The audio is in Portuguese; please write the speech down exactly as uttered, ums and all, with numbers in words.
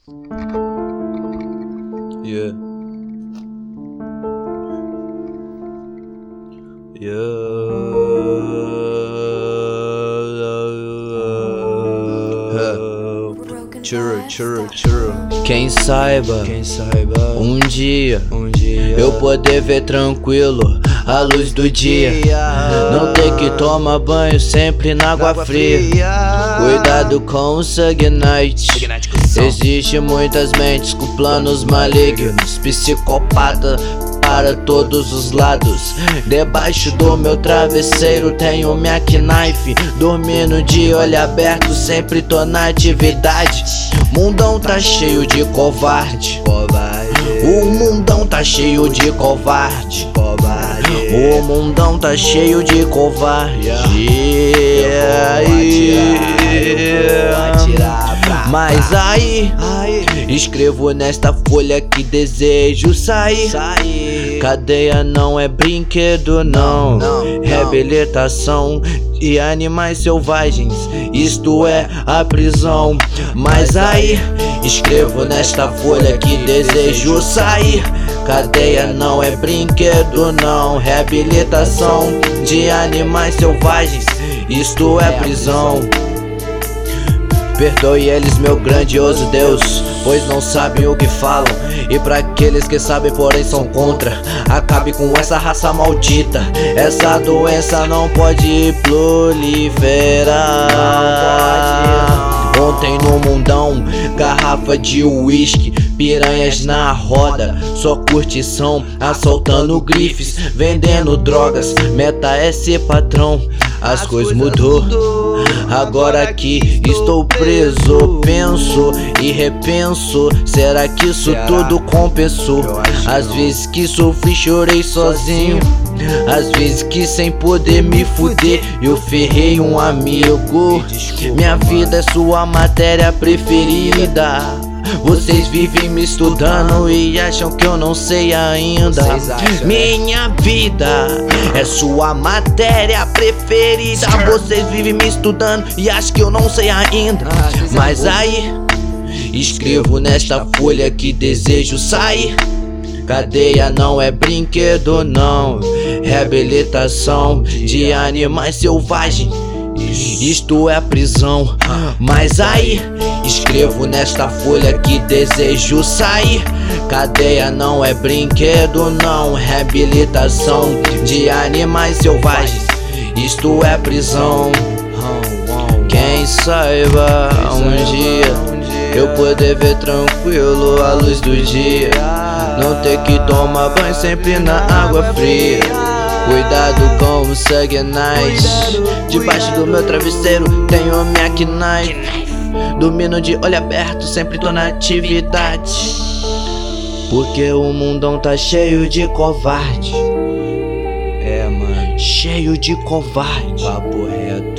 Yeah. Churro, churro, churro. Quem saiba, Quem saiba um dia, um dia eu poder ver tranquilo a luz do dia. Não ter que tomar banho sempre na água fria. Cuidado com o Sug Knight. Existe muitas mentes com planos malignos, psicopata para todos os lados. Debaixo do meu travesseiro tenho minha knife. Dormindo de olho aberto, sempre tô na atividade. Mundão tá cheio de covarde. O mundão tá cheio de covarde. O mundão tá cheio de covarde. Mas aí, escrevo nesta folha que desejo sair. Cadeia não é brinquedo não, reabilitação de animais selvagens, isto é a prisão. Mas aí, escrevo nesta folha que desejo sair. Cadeia não é brinquedo não, reabilitação de animais selvagens, isto é prisão. Perdoe eles, meu grandioso Deus, pois não sabem o que falam. E pra aqueles que sabem, porém são contra, acabe com essa raça maldita. Essa doença não pode proliferar. Ontem no mundão, garrafa de uísque, piranhas na roda, só curtição, assaltando grifes, vendendo drogas. Meta é ser patrão, as coisas mudou. Agora que estou preso, penso e repenso, será que isso tudo compensou? Às vezes que sofri, chorei sozinho, às vezes que sem poder me fuder, eu ferrei um amigo. Minha vida é sua matéria preferida. Vocês vivem me estudando e acham que eu não sei ainda. Minha vida é sua matéria preferida. Vocês vivem me estudando e acham que eu não sei ainda. Mas aí, escrevo nesta folha que desejo sair. Cadeia não é brinquedo não, reabilitação de animais selvagens, isto é prisão. Mas aí, escrevo nesta folha que desejo sair. Cadeia não é brinquedo não, reabilitação de animais selvagens, isto é prisão. Quem saiba um dia eu poder ver tranquilo a luz do dia. Não ter que tomar banho sempre na água fria. Cuidado com o Sug Knight. Debaixo do meu travesseiro tenho minha knife. Dormindo de olho aberto, sempre tô na atividade. Porque o mundão tá cheio de covarde. É, mano, cheio de covarde. Papo reto.